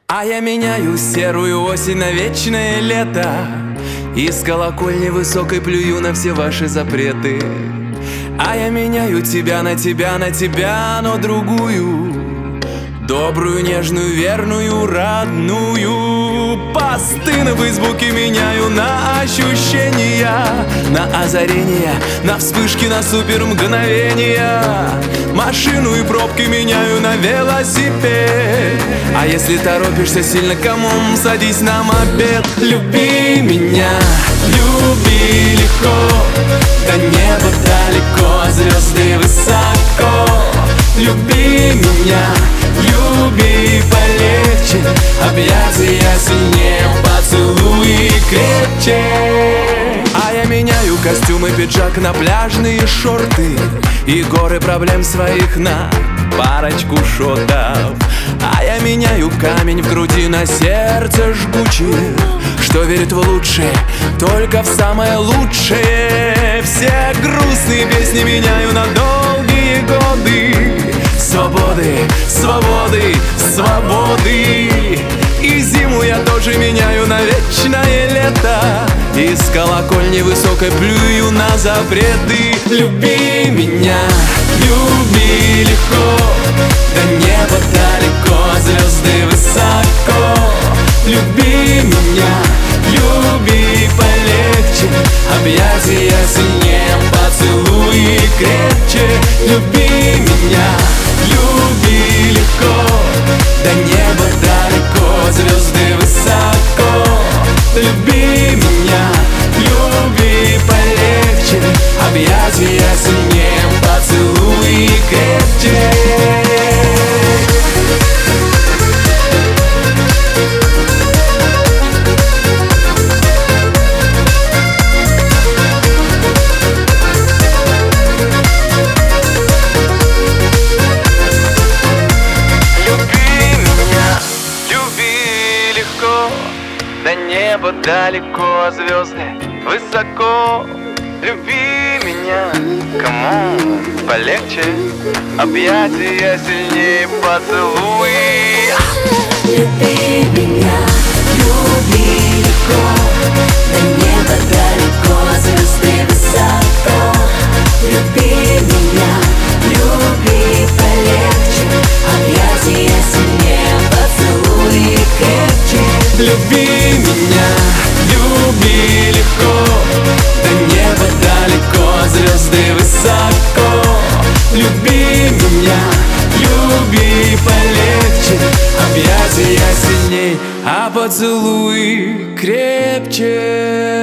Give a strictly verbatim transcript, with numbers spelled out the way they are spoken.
А я меняю серую осень на вечное лето. Из колокольни высокой плюю на все ваши запреты. А я меняю тебя на тебя, на тебя, но другую, добрую, нежную, верную, родную. Посты на фейсбуке меняю на ощущения, на озарения, на вспышки, на супер мгновения. Машину и пробки меняю на велосипед. А если торопишься сильно, камон, садись на мопед. Люби меня, люби легко, до неба далеко, звезды высоко. Люби меня, люби полегче, объятия сильнее, поцелуи крепче. А я меняю костюм и пиджак на пляжные шорты и горы проблем своих на парочку шотов. А я меняю камень в груди на сердце жгучее, что верит в лучшее, только в самое лучшее. Все грустные песни меняю на долгие годы свободы, свободы, свободы. И зиму я тоже меняю на вечное лето. Из колокольни высокой плюю на запреты. Люби меня, люби легко, до неба далеко, звезды высоко. Люби меня, люби полегче, объятия сильнее, поцелуи крепче. Люби меня, люби легко, до неба далеко, звезды высоко. Люби меня, люби полегче, объятия сильнее, поцелуи крепче. До неба далеко, звезды высоко. Люби меня, камон, полегче, объятия сильнее, поцелуи. Люби меня, люби легко, до неба далеко, звезды высоко. Люби меня, люби полегче, объятия сильнее, поцелуи крепче. Люби меня, люби легко, до неба далеко, звезды высоко. Люби меня, люби полегче, объятия сильней, а поцелуи крепче.